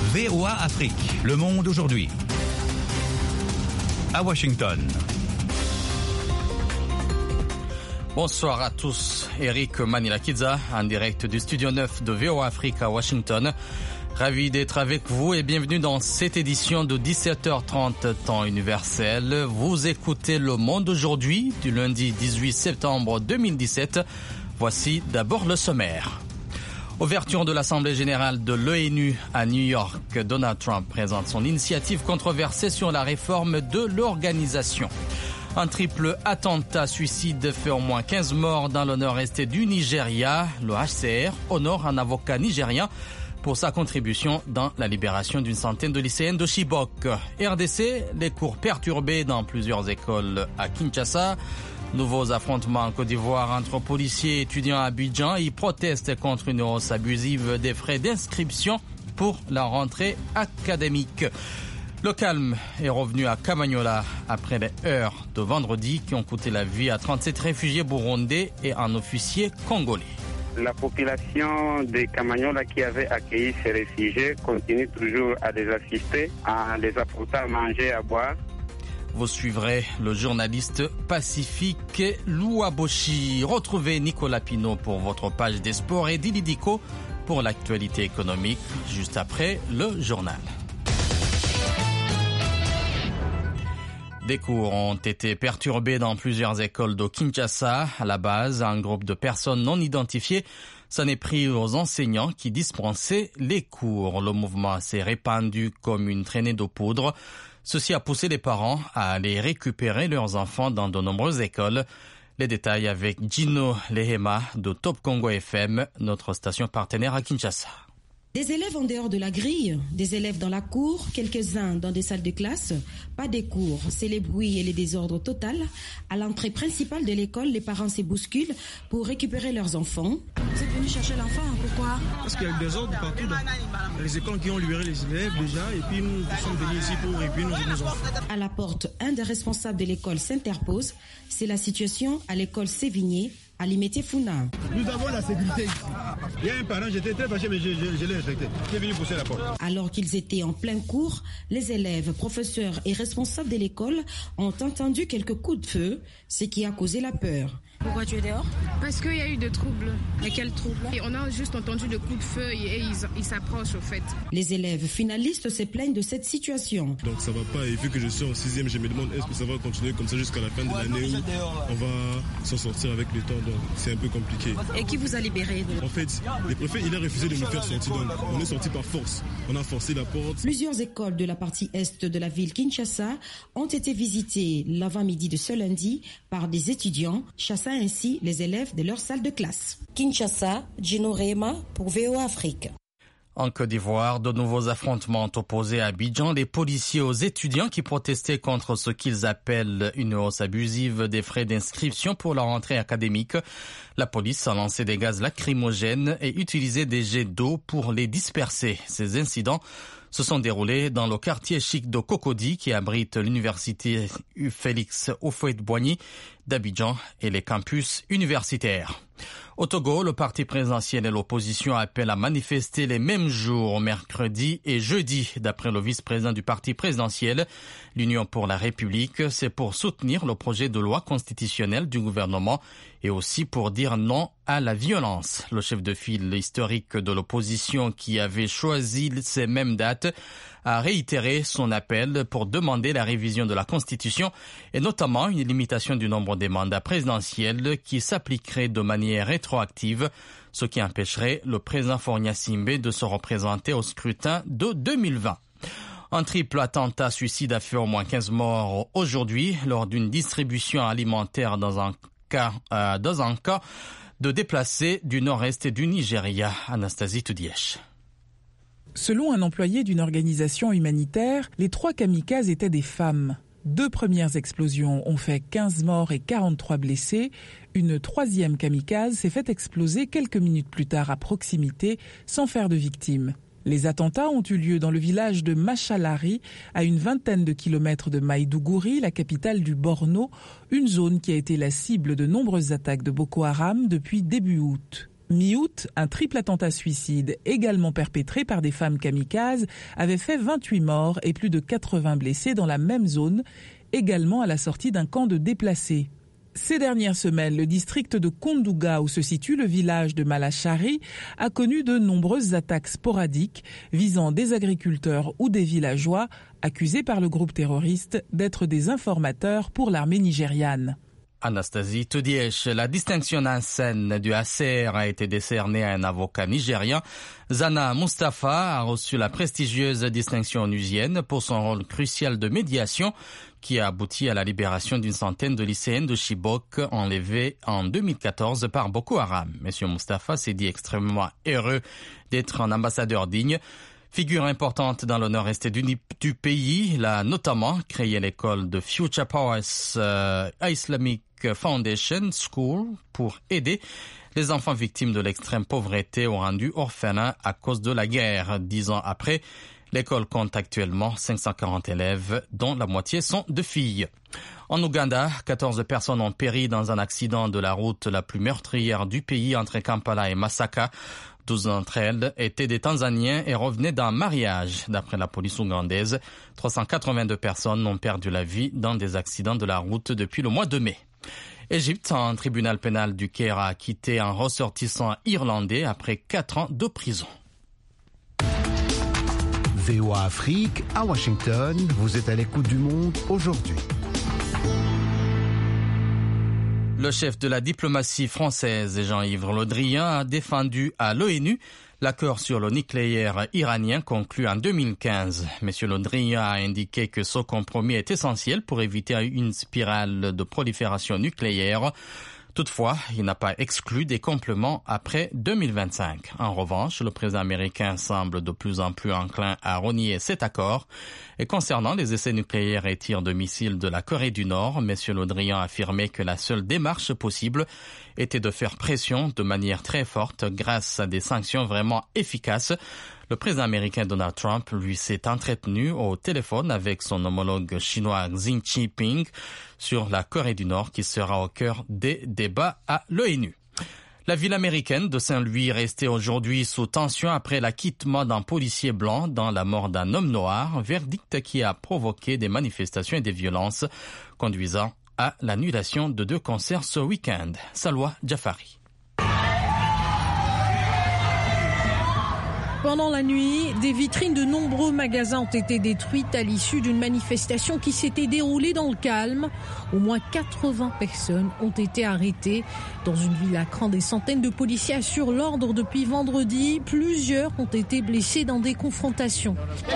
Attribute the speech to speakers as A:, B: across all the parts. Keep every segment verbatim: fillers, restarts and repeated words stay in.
A: V O A Afrique, le monde aujourd'hui. À Washington.
B: Bonsoir à tous, Eric Manilakidza, en direct du studio neuf de V O A Afrique à Washington. Ravi d'être avec vous et bienvenue dans cette édition de dix-sept heures trente temps universel. Vous écoutez Le Monde aujourd'hui du lundi dix-huit septembre deux mille dix-sept. Voici d'abord le sommaire. Ouverture de l'Assemblée générale de l'ONU à New York, Donald Trump présente son initiative controversée sur la réforme de l'organisation. Un triple attentat suicide fait au moins quinze morts dans le nord-est du Nigeria. Le H C R honore un avocat nigérien pour sa contribution dans la libération d'une centaine de lycéennes de Chibok. R D C, les cours perturbés dans plusieurs écoles à Kinshasa. Nouveaux affrontements en Côte d'Ivoire entre policiers et étudiants à Abidjan. Ils protestent contre une hausse abusive des frais d'inscription pour la rentrée académique. Le calme est revenu à Kamanyola après les heures de vendredi qui ont coûté la vie à trente-sept réfugiés burundais et un officier congolais.
C: La population de Kamanyola qui avait accueilli ces réfugiés continue toujours à les assister, à les apporter à manger, à boire.
B: Vous suivrez le journaliste Pacifique Louaboshi. Retrouvez Nicolas Pinault pour votre page des sports et Dili Diko pour l'actualité économique, juste après le journal. Des cours ont été perturbés dans plusieurs écoles de Kinshasa. À la base, un groupe de personnes non identifiées s'en est pris aux enseignants qui dispensaient les cours. Le mouvement s'est répandu comme une traînée de poudre. Ceci a poussé les parents à aller récupérer leurs enfants dans de nombreuses écoles. Les détails avec Gino Lehema de Top Congo F M, notre station partenaire à Kinshasa.
D: Des élèves en dehors de la grille, des élèves dans la cour, quelques-uns dans des salles de classe, pas des cours, c'est les bruits et les désordres total. À l'entrée principale de l'école, les parents se bousculent pour récupérer leurs enfants.
E: Vous êtes venu chercher l'enfant, pourquoi? Parce qu'il y a des désordre partout dans les écoles qui ont libéré les élèves déjà, et puis nous sommes venus ici pour récupérer nos enfants.
D: À la porte, un des responsables de l'école s'interpose. C'est la situation à l'école Sévigné, à Limete-Funa.
F: Nous avons la sécurité ici. Il y a un parent, j'étais très fâché, mais je, je, je l'ai respecté. Je suis venu pousser la porte.
D: Alors qu'ils étaient en plein cours, les élèves, professeurs et responsables de l'école ont entendu quelques coups de feu, ce qui a causé la peur.
E: Pourquoi tu es dehors?
G: Parce qu'il y a eu des troubles.
E: Mais quels troubles?
G: Et on a juste entendu des coups de feu et ils, ils s'approchent au fait.
D: Les élèves finalistes se plaignent de cette situation.
H: Donc ça va pas, et vu que je suis en sixième, je me demande est-ce que ça va continuer comme ça jusqu'à la fin de l'année où on va s'en sortir avec le temps, donc c'est un peu compliqué.
E: Et qui vous a libéré?
H: En fait, le préfet il a refusé de nous faire sortir, donc on est sorti par force. On a forcé la porte.
D: Plusieurs écoles de la partie est de la ville Kinshasa ont été visitées l'avant-midi de ce lundi par des étudiants, chassant ainsi les élèves de leur salle de classe. Kinshasa, Gino Rema pour V O A Afrique.
B: En Côte d'Ivoire, de nouveaux affrontements ont opposé à Abidjan les policiers aux étudiants qui protestaient contre ce qu'ils appellent une hausse abusive des frais d'inscription pour la rentrée académique. La police a lancé des gaz lacrymogènes et utilisé des jets d'eau pour les disperser. Ces incidents se sont déroulés dans le quartier chic de Cocody qui abrite l'université Félix Houphouët-Boigny d'Abidjan et les campus universitaires. Au Togo, le parti présidentiel et l'opposition appellent à manifester les mêmes jours, mercredi et jeudi. D'après le vice-président du parti présidentiel, l'Union pour la République, c'est pour soutenir le projet de loi constitutionnelle du gouvernement et aussi pour dire non à la violence. Le chef de file historique de l'opposition qui avait choisi ces mêmes dates a réitéré son appel pour demander la révision de la Constitution et notamment une limitation du nombre des mandats présidentiels qui s'appliquerait de manière rétroactive, ce qui empêcherait le président Faure Gnassingbe de se représenter au scrutin de deux mille vingt. Un triple attentat suicide a fait au moins quinze morts aujourd'hui lors d'une distribution alimentaire dans un cas, euh, dans un cas de déplacés du nord-est du Nigeria. Anastasie Toudièche.
I: Selon un employé d'une organisation humanitaire, les trois kamikazes étaient des femmes. Deux premières explosions ont fait quinze morts et quarante-trois blessés. Une troisième kamikaze s'est fait exploser quelques minutes plus tard à proximité, sans faire de victimes. Les attentats ont eu lieu dans le village de Machalari, à une vingtaine de kilomètres de Maïdougouri, la capitale du Borno, une zone qui a été la cible de nombreuses attaques de Boko Haram depuis début août. Mi-août, un triple attentat suicide, également perpétré par des femmes kamikazes, avait fait vingt-huit morts et plus de quatre-vingts blessés dans la même zone, également à la sortie d'un camp de déplacés. Ces dernières semaines, le district de Kondouga, où se situe le village de Malachari, a connu de nombreuses attaques sporadiques visant des agriculteurs ou des villageois accusés par le groupe terroriste d'être des informateurs pour l'armée nigériane.
B: Anastasie Toudièche, la distinction d'ancienne du Acer a été décernée à un avocat nigérien. Zana Mustafa a reçu la prestigieuse distinction onusienne pour son rôle crucial de médiation qui a abouti à la libération d'une centaine de lycéennes de Chibok enlevées en deux mille quatorze par Boko Haram. Monsieur Mustafa s'est dit extrêmement heureux d'être un ambassadeur digne. Figure importante dans le nord-est du, du pays, il a notamment créé l'école de Future Powers euh, Islamic Foundation School pour aider les enfants victimes de l'extrême pauvreté ou rendus orphelins à cause de la guerre. Dix ans après, l'école compte actuellement cinq cent quarante élèves, dont la moitié sont de filles. En Ouganda, quatorze personnes ont péri dans un accident de la route la plus meurtrière du pays entre Kampala et Masaka. douze d'entre elles étaient des Tanzaniens et revenaient d'un mariage. D'après la police ougandaise, trois cent quatre-vingt-deux personnes ont perdu la vie dans des accidents de la route depuis le mois de mai. Égypte, un tribunal pénal du Caire a acquitté un ressortissant irlandais après quatre ans de prison.
J: V O A Afrique, à Washington, vous êtes à l'écoute du monde aujourd'hui.
B: Le chef de la diplomatie française, Jean-Yves Le Drian, a défendu à l'ONU l'accord sur le nucléaire iranien conclu en deux mille quinze. Monsieur Le Drian a indiqué que ce compromis est essentiel pour éviter une spirale de prolifération nucléaire. Toutefois, il n'a pas exclu des compléments après deux mille vingt-cinq. En revanche, le président américain semble de plus en plus enclin à renier cet accord. Et concernant les essais nucléaires et tirs de missiles de la Corée du Nord, M. Le Drian a affirmé que la seule démarche possible était de faire pression de manière très forte grâce à des sanctions vraiment efficaces. Le président américain Donald Trump, lui, s'est entretenu au téléphone avec son homologue chinois Xi Jinping sur la Corée du Nord qui sera au cœur des débats à l'ONU. La ville américaine de Saint-Louis est restée aujourd'hui sous tension après l'acquittement d'un policier blanc dans la mort d'un homme noir, verdict qui a provoqué des manifestations et des violences, conduisant à l'annulation de deux concerts ce week-end. Salwa Jafari.
K: Pendant la nuit, des vitrines de nombreux magasins ont été détruites à l'issue d'une manifestation qui s'était déroulée dans le calme. Au moins quatre-vingts personnes ont été arrêtées. Dans une ville à cran, des centaines de policiers assurent l'ordre depuis vendredi. Plusieurs ont été blessés dans des confrontations.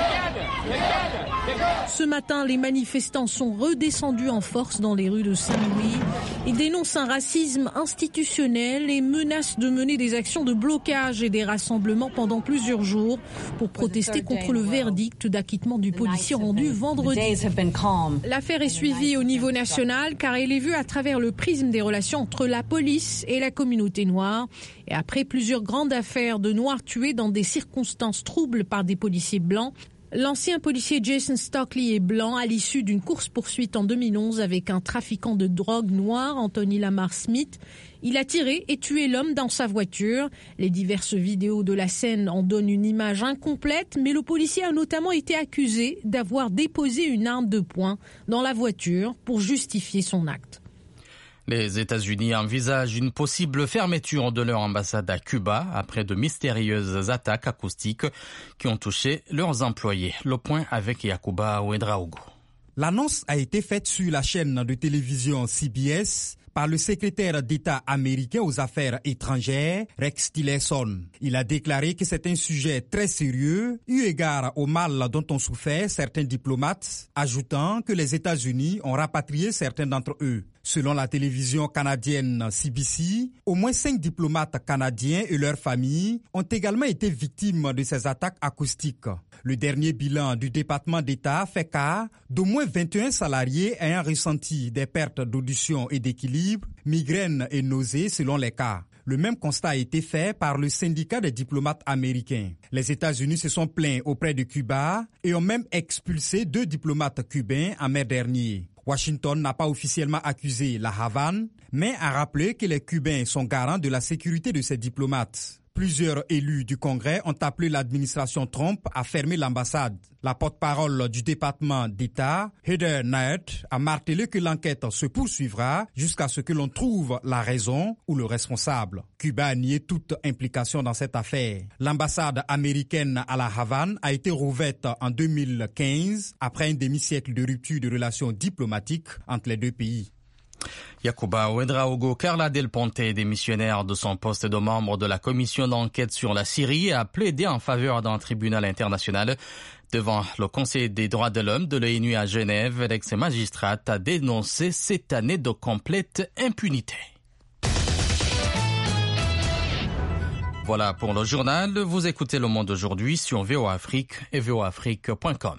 K: Ce matin, les manifestants sont redescendus en force dans les rues de Saint-Louis. Ils dénoncent un racisme institutionnel et menacent de mener des actions de blocage et des rassemblements pendant plusieurs jours pour protester contre le verdict d'acquittement du policier rendu vendredi. L'affaire est suivie au niveau national car elle est vue à travers le prisme des relations entre la police et la communauté noire. Et après plusieurs grandes affaires de noirs tués dans des circonstances troubles par des policiers blancs, l'ancien policier Jason Stockley est blanc à l'issue d'une course-poursuite en deux mille onze avec un trafiquant de drogue noir, Anthony Lamar Smith. Il a tiré et tué l'homme dans sa voiture. Les diverses vidéos de la scène en donnent une image incomplète, mais le policier a notamment été accusé d'avoir déposé une arme de poing dans la voiture pour justifier son acte.
B: Les États-Unis envisagent une possible fermeture de leur ambassade à Cuba après de mystérieuses attaques acoustiques qui ont touché leurs employés. Le point avec Yacouba Ouedraogo.
L: L'annonce a été faite sur la chaîne de télévision C B S par le secrétaire d'État américain aux affaires étrangères, Rex Tillerson. Il a déclaré que c'est un sujet très sérieux, eu égard au mal dont ont souffert certains diplomates, ajoutant que les États-Unis ont rapatrié certains d'entre eux. Selon la télévision canadienne C B C, au moins cinq diplomates canadiens et leurs familles ont également été victimes de ces attaques acoustiques. Le dernier bilan du département d'État fait cas d'au moins vingt et un salariés ayant ressenti des pertes d'audition et d'équilibre, migraines et nausées selon les cas. Le même constat a été fait par le syndicat des diplomates américains. Les États-Unis se sont plaints auprès de Cuba et ont même expulsé deux diplomates cubains en mai dernier. Washington n'a pas officiellement accusé la Havane, mais a rappelé que les Cubains sont garants de la sécurité de ses diplomates. Plusieurs élus du Congrès ont appelé l'administration Trump à fermer l'ambassade. La porte-parole du département d'État, Heather Nauert, a martelé que l'enquête se poursuivra jusqu'à ce que l'on trouve la raison ou le responsable. Cuba a nié toute implication dans cette affaire. L'ambassade américaine à la Havane a été rouverte en deux mille quinze après un demi-siècle de rupture de relations diplomatiques entre les deux pays.
B: Yacouba Ouedraogo Carla Del Ponte, démissionnaire de son poste de membre de la commission d'enquête sur la Syrie, a plaidé en faveur d'un tribunal international. Devant le Conseil des droits de l'homme de l'ONU à Genève, l'ex-magistrate a dénoncé cette année de complète impunité. Voilà pour le journal. Vous écoutez Le Monde aujourd'hui sur V O A Afrique et v o afrique point com.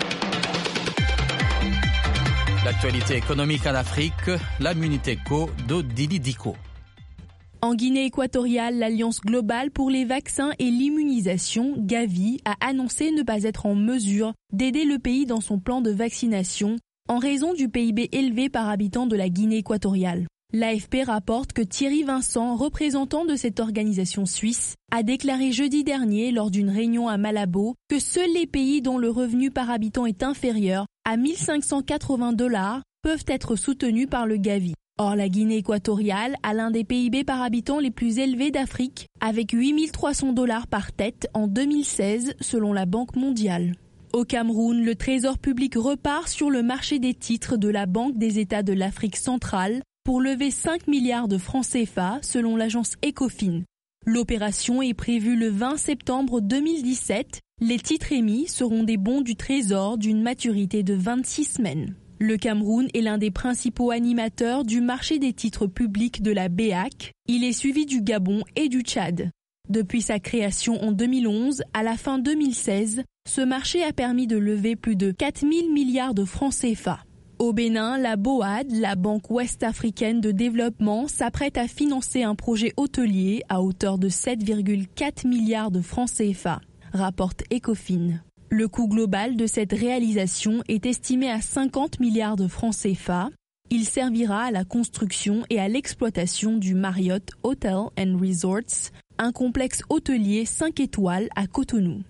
B: L'actualité économique en Afrique, la Minute Éco de Dili Diko.
M: En Guinée équatoriale, l'Alliance globale pour les vaccins et l'immunisation, Gavi, a annoncé ne pas être en mesure d'aider le pays dans son plan de vaccination en raison du P I B élevé par habitant de la Guinée équatoriale. L'A F P rapporte que Thierry Vincent, représentant de cette organisation suisse, a déclaré jeudi dernier lors d'une réunion à Malabo que seuls les pays dont le revenu par habitant est inférieur à mille cinq cent quatre-vingts dollars peuvent être soutenus par le Gavi. Or, la Guinée équatoriale a l'un des P I B par habitant les plus élevés d'Afrique, avec huit mille trois cents dollars par tête en deux mille seize, selon la Banque mondiale. Au Cameroun, le Trésor public repart sur le marché des titres de la Banque des États de l'Afrique centrale pour lever cinq milliards de francs C F A, selon l'agence Ecofin. L'opération est prévue le vingt septembre deux mille dix-sept. Les titres émis seront des bons du Trésor d'une maturité de vingt-six semaines. Le Cameroun est l'un des principaux animateurs du marché des titres publics de la B A C. Il est suivi du Gabon et du Tchad. Depuis sa création en deux mille onze, à la fin deux mille seize, ce marché a permis de lever plus de quatre mille milliards de francs C F A. Au Bénin, la B O A D, la Banque ouest-africaine de développement, s'apprête à financer un projet hôtelier à hauteur de sept virgule quatre milliards de francs C F A, rapporte Ecofin. Le coût global de cette réalisation est estimé à cinquante milliards de francs C F A. Il servira à la construction et à l'exploitation du Marriott Hotel and Resorts, un complexe hôtelier cinq étoiles à Cotonou.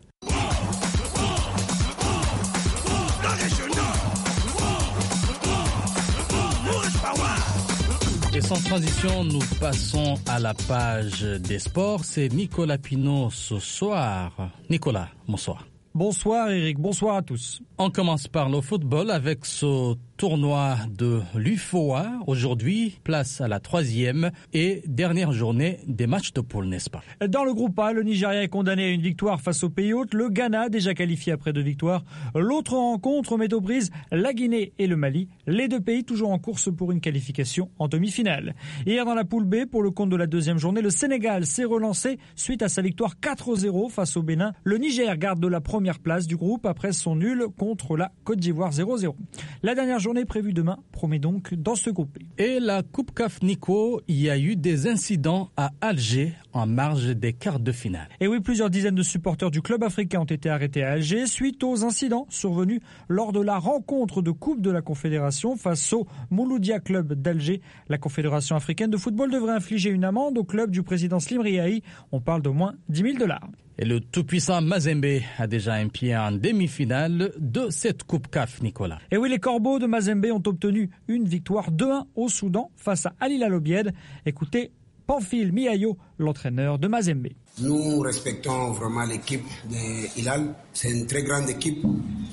B: Et sans transition, nous passons à la page des sports. C'est Nicolas Pinault ce soir. Nicolas, bonsoir.
N: Bonsoir Eric, bonsoir à tous.
B: On commence par le football avec ce tournoi de l'U F O A. Aujourd'hui, place à la troisième et dernière journée des matchs de poule, n'est-ce pas?
N: Dans le groupe A, le Nigeria est condamné à une victoire face au pays hôte. Le Ghana, déjà qualifié après deux victoires. L'autre rencontre met aux prises la Guinée et le Mali. Les deux pays toujours en course pour une qualification en demi-finale. Hier dans la poule B, pour le compte de la deuxième journée, le Sénégal s'est relancé suite à sa victoire quatre zéro face au Bénin. Le Niger garde de la première place du groupe après son nul contre la Côte d'Ivoire zéro zéro. La dernière journée prévue demain promet donc dans ce groupe.
B: Et la Coupe C A F Nico, il y a eu des incidents à Alger en marge des quarts de finale.
N: Et oui, plusieurs dizaines de supporters du club africain ont été arrêtés à Alger suite aux incidents survenus lors de la rencontre de Coupe de la Confédération face au Mouloudia Club d'Alger. La Confédération africaine de football devrait infliger une amende au club du président Slim Riahi. On parle d'au moins dix mille dollars.
B: Et le tout-puissant Mazembe a déjà un pied en demi-finale de cette Coupe C A F, Nicolas.
N: Et oui, les Corbeaux de Mazembe ont obtenu une victoire deux un au Soudan face à Al Hilal Obied. Écoutez Pamphile Miayo, l'entraîneur de Mazembe.
O: Nous respectons vraiment l'équipe de Hilal. C'est une très grande équipe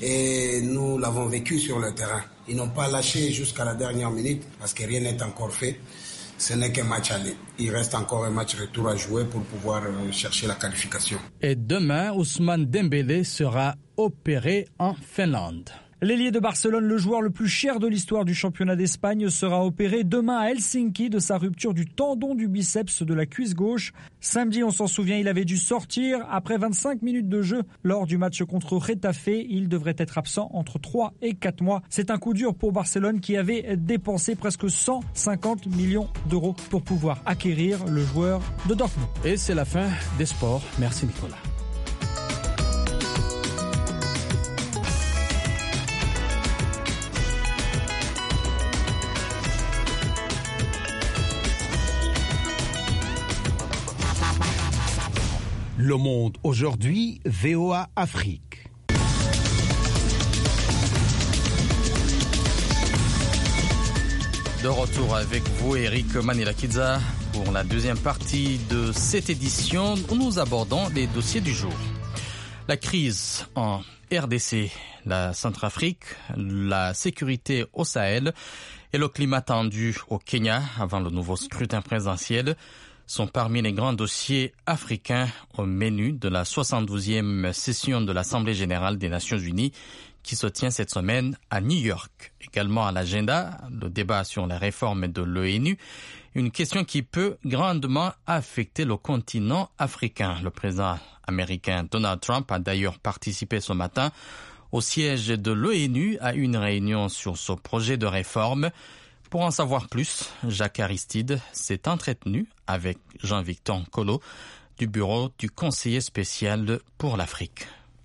O: et nous l'avons vécu sur le terrain. Ils n'ont pas lâché jusqu'à la dernière minute parce que rien n'est encore fait. Ce n'est qu'un match aller. Il reste encore un match retour à jouer pour pouvoir chercher la qualification.
B: Et demain, Ousmane Dembélé sera opéré en Finlande.
N: L'ailier de Barcelone, le joueur le plus cher de l'histoire du championnat d'Espagne, sera opéré demain à Helsinki de sa rupture du tendon du biceps de la cuisse gauche. Samedi, on s'en souvient, il avait dû sortir après vingt-cinq minutes de jeu lors du match contre Getafe. Il devrait être absent entre trois et quatre mois. C'est un coup dur pour Barcelone qui avait dépensé presque cent cinquante millions d'euros pour pouvoir acquérir le joueur de Dortmund.
B: Et c'est la fin des sports. Merci Nicolas.
J: Le Monde aujourd'hui, V O A Afrique.
B: De retour avec vous, Eric Manilakidza, pour la deuxième partie de cette édition où nous abordons les dossiers du jour. La crise en R D C, la Centrafrique, la sécurité au Sahel et le climat tendu au Kenya avant le nouveau scrutin présidentiel sont parmi les grands dossiers africains au menu de la soixante-douzième session de l'Assemblée générale des Nations unies qui se tient cette semaine à New York. Également à l'agenda, le débat sur la réforme de l'ONU, une question qui peut grandement affecter le continent africain. Le président américain Donald Trump a d'ailleurs participé ce matin au siège de l'ONU à une réunion sur ce projet de réforme. Pour en savoir plus, Jacques Aristide s'est entretenu avec Jean-Victor Nkolo du bureau du conseiller spécial pour l'Afrique.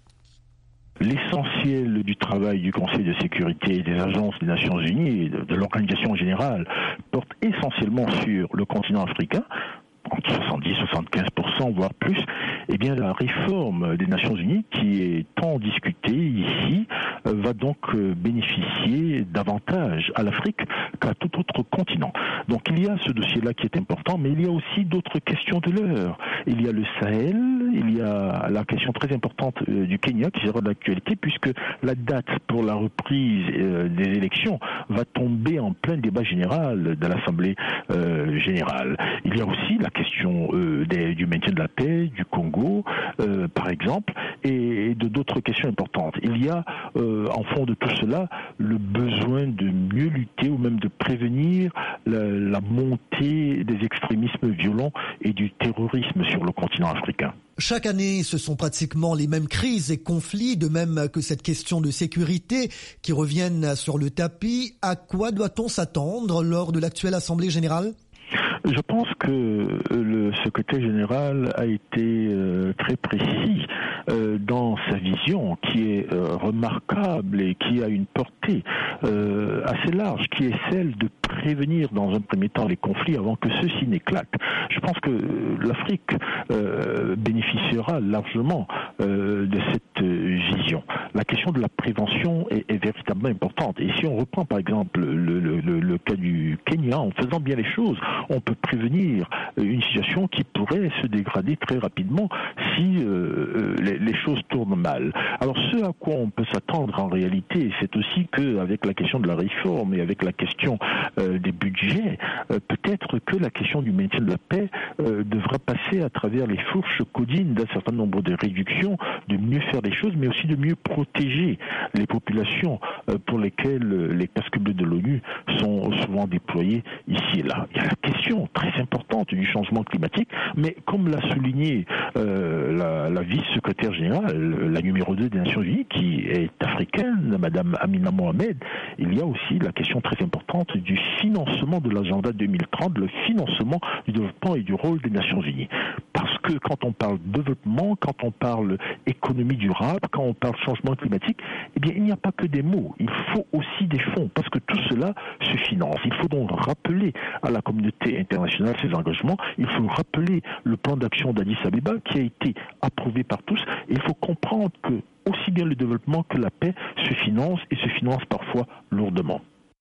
P: L'essentiel du travail du Conseil de sécurité et des agences des Nations Unies et de, de l'organisation générale porte essentiellement sur le continent africain, entre soixante-dix à soixante-quinze pour cent, voire plus. Eh bien, la réforme des Nations Unies, qui est tant discutée ici, euh, va donc euh, bénéficier davantage à l'Afrique qu'à tout autre continent. Donc, il y a ce dossier-là qui est important, mais il y a aussi d'autres questions de l'heure. Il y a le Sahel, il y a la question très importante euh, du Kenya qui sera d'actualité, puisque la date pour la reprise euh, des élections va tomber en plein débat général de l'Assemblée euh, générale. Il y a aussi la question euh, des, du maintien de la paix, du Congo, euh, par exemple, et, et de d'autres questions importantes. Il y a, euh, en fond de tout cela, le besoin de mieux lutter ou même de prévenir la, la montée des extrémismes violents et du terrorisme sur le continent africain.
Q: Chaque année, ce sont pratiquement les mêmes crises et conflits, de même que cette question de sécurité qui reviennent sur le tapis. À quoi doit-on s'attendre lors de l'actuelle Assemblée générale ?
P: Je pense que le secrétaire général a été euh, très précis euh, dans sa vision, qui est euh, remarquable et qui a une portée euh, assez large, qui est celle de prévenir dans un premier temps les conflits avant que ceux-ci n'éclatent. Je pense que l'Afrique euh, bénéficiera largement euh, de cette vision. La question de la prévention est, est véritablement importante. Et si on reprend par exemple le, le, le, le cas du Kenya, en faisant bien les choses, on peut prévenir une situation qui pourrait se dégrader très rapidement si euh, les, les choses tournent mal. Alors ce à quoi on peut s'attendre en réalité, c'est aussi qu'avec la question de la réforme et avec la question euh, des budgets, euh, peut-être que la question du maintien de la paix euh, devra passer à travers les fourches codines d'un certain nombre de réductions, de mieux faire des choses, mais aussi de mieux protéger les populations euh, pour lesquelles les casques bleus de l'ONU sont souvent déployés ici et là. Il y a la question très importante du changement climatique, mais comme l'a souligné euh, la, la vice-secrétaire générale, la numéro deux des Nations Unies, qui est africaine, Madame Amina Mohamed, il y a aussi la question très importante du financement de l'agenda deux mille trente, le financement du développement et du rôle des Nations Unies. Parce que quand on parle développement, quand on parle économie durable, quand on parle changement climatique, eh bien il n'y a pas que des mots, il faut aussi des fonds, parce que tout cela se finance. Il faut donc rappeler à la communauté internationale ses engagements, il faut rappeler le plan d'action d'Addis Abeba qui a été approuvé par tous, et il faut comprendre que aussi bien le développement que la paix se financent et se financent parfois lourdement.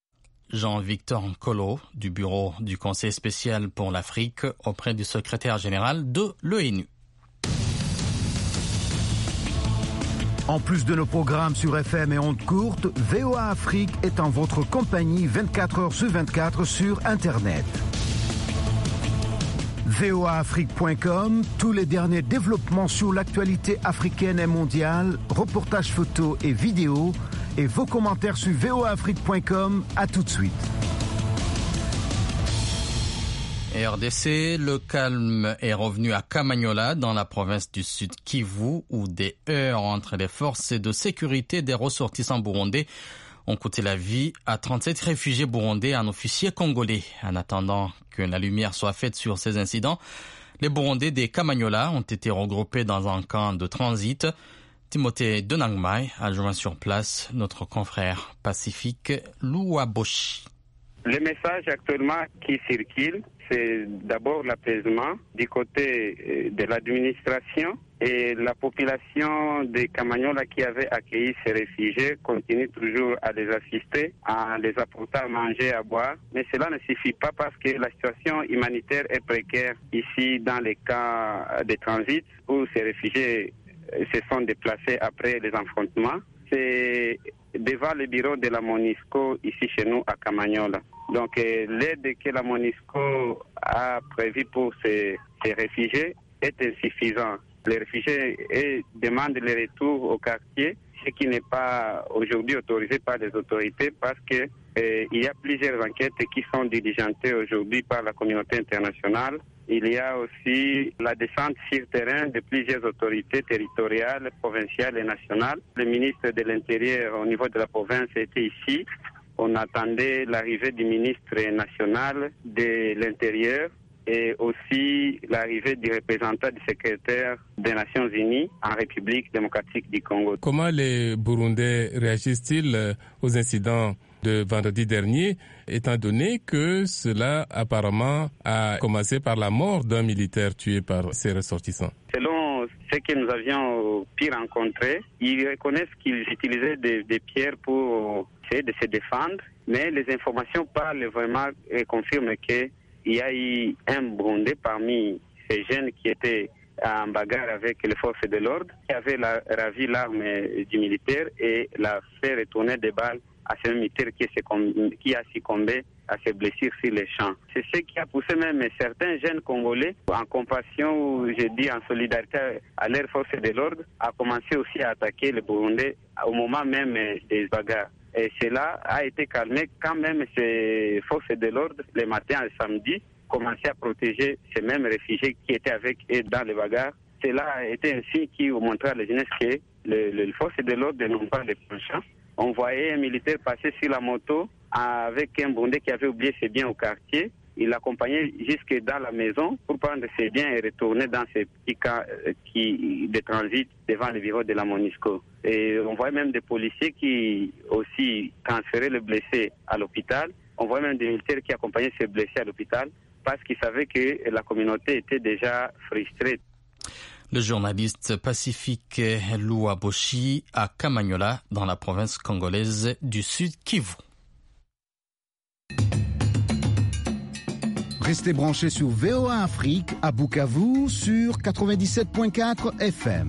B: Jean-Victor Nkolo du bureau du Conseil spécial pour l'Afrique auprès du secrétaire général de l'ONU.
J: En plus de nos programmes sur F M et ondes courtes, V O A Afrique est en votre compagnie vingt-quatre heures sur vingt-quatre sur Internet. V O A Afrique point com, tous les derniers développements sur l'actualité africaine et mondiale, reportages photos et vidéos, et vos commentaires sur V O A Afrique point com. À tout de suite.
B: R D C, le calme est revenu à Kamanyola, dans la province du Sud Kivu, où des heurts entre les forces de sécurité des ressortissants burundais ont coûté la vie à trente-sept réfugiés burundais et un officier congolais. En attendant que la lumière soit faite sur ces incidents, les Burundais des Kamanyola ont été regroupés dans un camp de transit. Timothée Denangmai a joint sur place notre confrère pacifique Louaboshi.
C: Le message actuellement qui circule, c'est d'abord l'apaisement du côté de l'administration Et la population de Kamanyola qui avait accueilli ces réfugiés continue toujours à les assister, à les apporter à manger, à boire. Mais cela ne suffit pas parce que la situation humanitaire est précaire ici dans les camps de transit où ces réfugiés se sont déplacés après les affrontements. C'est devant le bureau de la MONUSCO ici chez nous à Kamanyola. Donc euh, l'aide que la MONUSCO a prévue pour ces, ces réfugiés est insuffisante. Les réfugiés et demandent le retour au quartier, ce qui n'est pas aujourd'hui autorisé par les autorités parce que euh, il y a plusieurs enquêtes qui sont diligentées aujourd'hui par la communauté internationale. Il y a aussi la descente sur terrain de plusieurs autorités territoriales, provinciales et nationales. Le ministre de l'Intérieur au niveau de la province était ici. On attendait l'arrivée du ministre national de l'Intérieur et aussi l'arrivée du représentant du secrétaire des Nations Unies en République démocratique du Congo.
R: Comment les Burundais réagissent-ils aux incidents de vendredi dernier, étant donné que cela apparemment a commencé par la mort d'un militaire tué par ses ressortissants?
C: Selon ce que nous avions pu rencontrer, ils reconnaissent qu'ils utilisaient des, des pierres pour essayer de se défendre, mais les informations parlent vraiment et confirment que il y a eu un Burundais parmi ces jeunes qui étaient en bagarre avec les forces de l'ordre, qui avait la, ravi l'arme du militaire et l'a fait retourner des balles à ce militaire qui, qui a succombé à ses blessures sur les champs. C'est ce qui a poussé même certains jeunes Congolais, en compassion ou je dis en solidarité à leurs forces de l'ordre, à commencer aussi à attaquer les Burundais au moment même des bagarres. Et cela a été calmé quand même ces forces de l'ordre, le matin et le samedi, commençaient à protéger ces mêmes réfugiés qui étaient avec eux dans les bagarres. Cela a été un signe qui montrait à la jeunesse que les le forces de l'ordre n'ont pas de penchant. On voyait un militaire passer sur la moto avec un Burundais qui avait oublié ses biens au quartier. Il l'accompagnait jusque dans la maison pour prendre ses biens et retourner dans ces petits camps qui, de transit devant le bureau de la MONUSCO. Et on voit même des policiers qui aussi transféraient les blessés à l'hôpital. On voit même des militaires qui accompagnaient ces blessés à l'hôpital parce qu'ils savaient que la communauté était déjà frustrée.
B: Le journaliste Pacifique Louaboshi à Kamanyola, dans la province congolaise du Sud Kivu.
J: Restez branchés sur V O A Afrique à Bukavu sur quatre-vingt-dix-sept virgule quatre F M.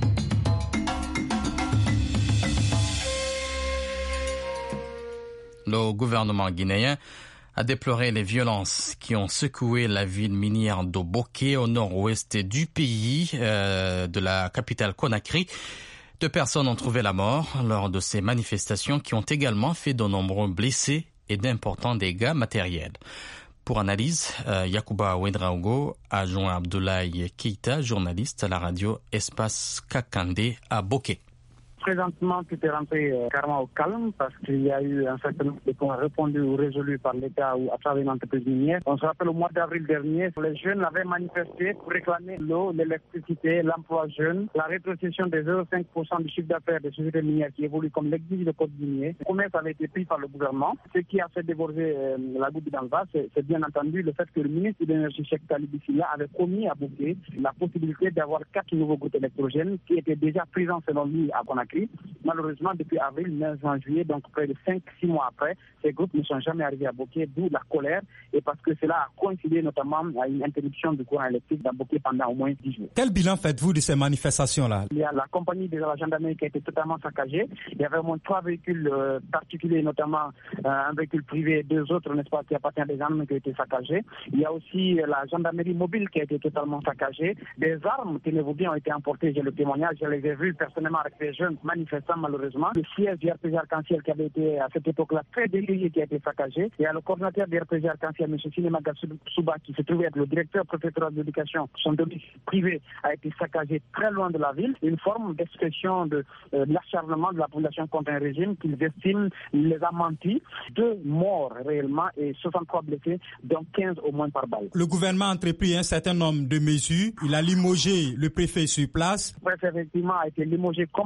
B: Le gouvernement guinéen a déploré les violences qui ont secoué la ville minière d'Oboké au nord-ouest du pays, euh, de la capitale Conakry. Deux personnes ont trouvé la mort lors de ces manifestations qui ont également fait de nombreux blessés et d'importants dégâts matériels. Pour analyse, euh, Yacouba Ouedraogo a joint Abdoulaye Keita, journaliste à la radio Espace Kakandé à Boké.
S: Présentement, tout est rentré euh, carrément au calme parce qu'il y a eu un certain nombre de points répondus ou résolus par l'État ou à travers une entreprise minière. On se rappelle au mois d'avril dernier, les jeunes avaient manifesté pour réclamer l'eau, l'électricité, l'emploi jeune, la rétrocession des zéro virgule cinq pour cent du chiffre d'affaires des sociétés minières qui évoluent comme l'exige le code minier. Le commerce avait été pris par le gouvernement. Ce qui a fait déborder euh, la goutte dans le vase, c'est, c'est bien entendu le fait que le ministre de l'Énergie, Cheikh Talibou Silla, avait promis à Boké la possibilité d'avoir quatre nouveaux groupes électrogènes qui étaient déjà présents selon lui à Conakry. Malheureusement, depuis avril, mai, juin, juillet, donc près de cinq six mois après, ces groupes ne sont jamais arrivés à Boké, d'où la colère, et parce que cela a coïncidé notamment à une interruption du courant électrique dans Boké pendant au moins dix jours.
L: Quel bilan faites-vous de ces manifestations-là?
S: Il y a la compagnie de la gendarmerie qui a été totalement saccagée. Il y avait au moins trois véhicules euh, particuliers, notamment euh, un véhicule privé et deux autres, n'est-ce pas, qui appartiennent à des armes qui ont été saccagées. Il y a aussi euh, la gendarmerie mobile qui a été totalement saccagée. Des armes, tenez-vous bien, ont été emportées, j'ai le témoignage, je les ai vus personnellement avec des jeunes manifestants. Malheureusement, le siège du R P G Arc-en-Ciel qui avait été à cette époque-là très décrié qui a été saccagé. Et à le coordinateur du R P G Arc-en-Ciel, M. Sinemaga Souba, qui se trouvait être le directeur préfectoral de l'éducation, son domicile privé a été saccagé très loin de la ville. Une forme d'expression de, euh, de l'acharnement de la population contre un régime qu'ils estiment les a menti. Deux morts réellement et soixante-trois blessés, dont quinze au moins par balle.
L: Le gouvernement a entrepris un certain nombre de mesures. Il a limogé le préfet sur place.
S: Le préfet effectivement a été limogé, comme d'ailleurs le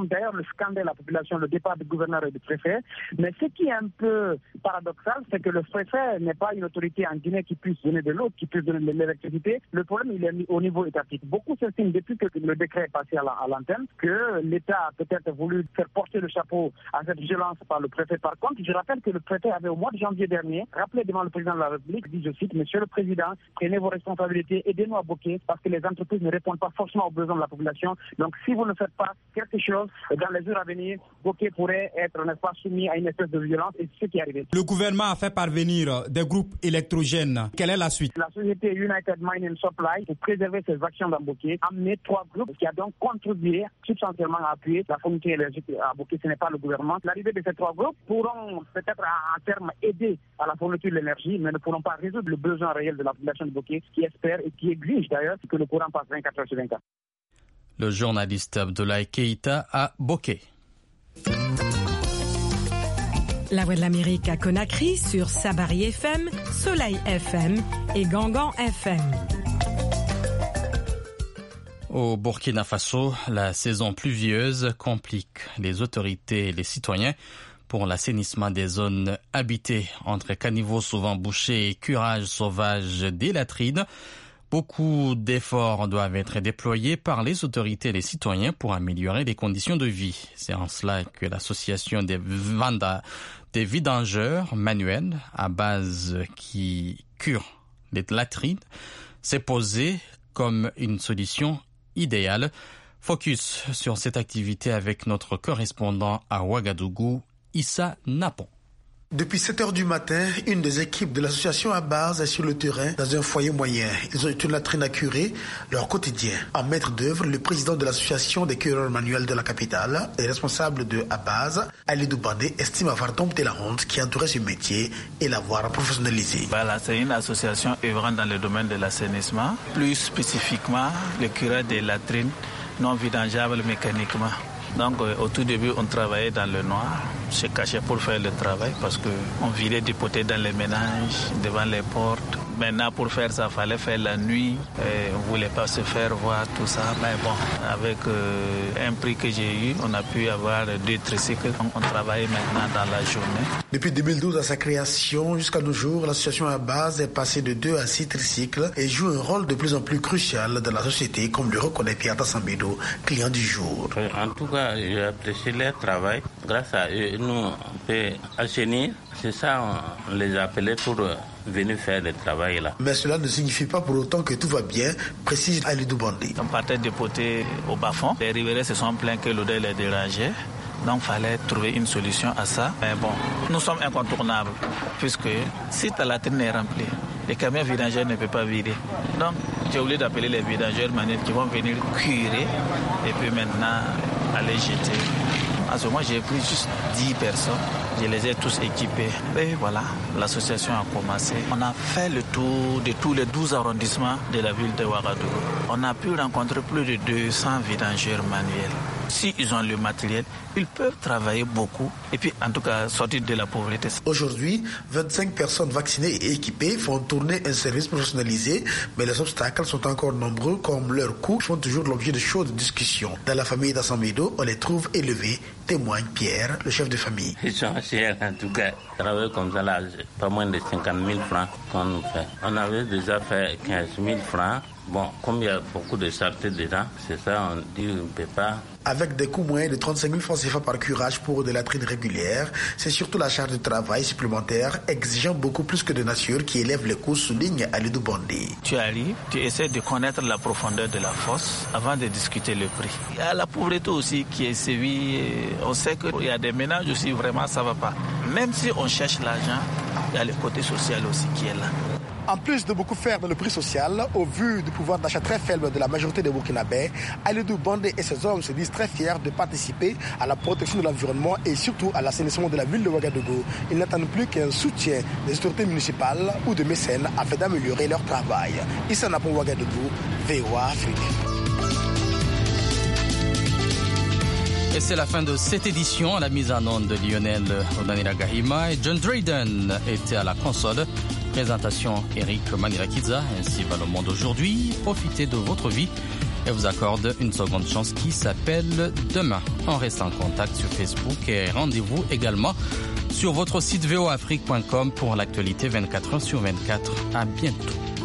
S: scander la population le départ du gouverneur et du préfet. Mais ce qui est un peu paradoxal, c'est que le préfet n'est pas une autorité en Guinée qui puisse donner de l'eau, qui puisse donner de l'électricité. Le problème, il est mis au niveau étatique. Beaucoup s'estiment, depuis que le décret est passé à l'antenne, que l'État a peut-être voulu faire porter le chapeau à cette violence par le préfet. Par contre, je rappelle que le préfet avait au mois de janvier dernier rappelé devant le président de la République, dit, je cite, Monsieur le Président, prenez vos responsabilités, aidez-nous à Boké, parce que les entreprises ne répondent pas forcément aux besoins de la population. Donc, si vous ne faites pas quelque chose dans les jours à venir, Boké pourrait être, n'est-ce pas, soumis à une espèce de violence, et c'est ce qui est arrivé.
L: Le gouvernement a fait parvenir des groupes électrogènes. Quelle est la suite?
S: La société United Mining Supply, pour préserver ses actions dans Boké, a amené trois groupes qui a donc contribué substantiellement à appuyer la fourniture énergétique à Boké. Ce n'est pas le gouvernement. L'arrivée de ces trois groupes pourront peut-être à, à terme aider à la fourniture de l'énergie, mais ne pourront pas résoudre le besoin réel de la population de Boké, qui espère et qui exige d'ailleurs que le courant passe vingt-quatre heures sur vingt-quatre.
B: Le journaliste Abdoulaye Keïta à Boké.
T: La Voix de l'Amérique à Conakry sur Sabari F M, Soleil F M et Gangan F M.
B: Au Burkina Faso, la saison pluvieuse complique les autorités et les citoyens pour l'assainissement des zones habitées entre caniveaux souvent bouchés et curages sauvages des latrines. Beaucoup d'efforts doivent être déployés par les autorités et les citoyens pour améliorer les conditions de vie. C'est en cela que l'association des, vanda, des vidangeurs manuels à base qui curent les latrines s'est posée comme une solution idéale. Focus sur cette activité avec notre correspondant à Ouagadougou, Issa Napon.
U: Depuis sept heures du matin, une des équipes de l'association Abaz est sur le terrain dans un foyer moyen. Ils ont une latrine à curer leur quotidien. En maître d'œuvre, le président de l'association des cureurs manuels de la capitale et responsable de Abaz, Alidou Bandé, estime avoir dompté la honte qui entourait ce métier et l'avoir professionnalisé.
V: Voilà, c'est une association œuvrant dans le domaine de l'assainissement, plus spécifiquement le curage des latrines non vidangeables mécaniquement. Donc euh, au tout début, on travaillait dans le noir, se cachait pour faire le travail parce qu'on virait des potés dans les ménages, devant les portes. Maintenant, pour faire ça, il fallait faire la nuit. Et on ne voulait pas se faire voir tout ça. Mais bon, avec euh, un prix que j'ai eu, on a pu avoir deux tricycles. On, on travaille maintenant dans la journée.
U: Depuis deux mille douze, à sa création, jusqu'à nos jours, l'association Abaz est passée de deux à six tricycles et joue un rôle de plus en plus crucial dans la société, comme le reconnaît Pierre Tassambedo, client du jour.
W: En tout cas, j'ai apprécié leur travail. Grâce à eux, nous, on peut assainir. C'est ça, on les a appelés pour venir faire le travail là.
U: Mais cela ne signifie pas pour autant que tout va bien, précise Alidou Bandé.
V: On partait de poter au bas-fond. Les riverains se sont plaints que l'odeur les dérangeait. Donc, il fallait trouver une solution à ça. Mais bon, nous sommes incontournables, puisque si ta latrine est remplie, les camions vidangeurs ne peuvent pas vider. Donc, j'ai oublié d'appeler les vidangeurs manuels qui vont venir curer et puis maintenant aller jeter. À ce moment, j'ai pris juste dix personnes. Je les ai tous équipés. Et voilà, l'association a commencé. On a fait le tour de tous les douze arrondissements de la ville de Ouagadougou. On a pu rencontrer plus de deux cents vidangeurs manuels. S'ils ont le matériel, ils peuvent travailler beaucoup et puis en tout cas sortir de la pauvreté.
U: Aujourd'hui, vingt-cinq personnes vaccinées et équipées font tourner un service professionnalisé, mais les obstacles sont encore nombreux comme leurs coûts font toujours l'objet de chaudes discussions. Dans la famille d'Assambedo, on les trouve élevés, témoigne Pierre, le chef de famille.
W: Ils sont chers en tout cas. Travailler comme ça là, pas moins de cinquante mille francs qu'on nous fait. On avait déjà fait quinze mille francs. Bon, comme il y a beaucoup de charité dedans, c'est ça, on dit on ne peut pas.
U: Avec des coûts moyens de trente-cinq mille francs C F A par curage pour des latrines régulières, c'est surtout la charge de travail supplémentaire exigeant beaucoup plus que de nature qui élève les coûts, souligne Alidou Bandé.
V: Tu arrives, tu essaies de connaître la profondeur de la fosse avant de discuter le prix. Il y a la pauvreté aussi qui est sévie. On sait qu'il y a des ménages aussi, vraiment ça ne va pas. Même si on cherche l'argent, il y a le côté social aussi qui est là.
U: En plus de beaucoup faire dans le prix social, au vu du pouvoir d'achat très faible de la majorité des Burkinabés, Alidou Bandé et ses hommes se disent très fiers de participer à la protection de l'environnement et surtout à l'assainissement de la ville de Ouagadougou. Ils n'attendent plus qu'un soutien des autorités municipales ou de mécènes afin d'améliorer leur travail. Issa Napon, Ouagadougou, V O A Afrique.
B: Et c'est la fin de cette édition. À la mise en onde de Lionel Odanira Gahima et John Drayden était à la console. Présentation Eric Manirakiza. Ainsi va le monde aujourd'hui. Profitez de votre vie et vous accorde une seconde chance qui s'appelle Demain. On reste en contact sur Facebook et rendez-vous également sur votre site v o afrique point com pour l'actualité vingt-quatre heures sur vingt-quatre. À bientôt.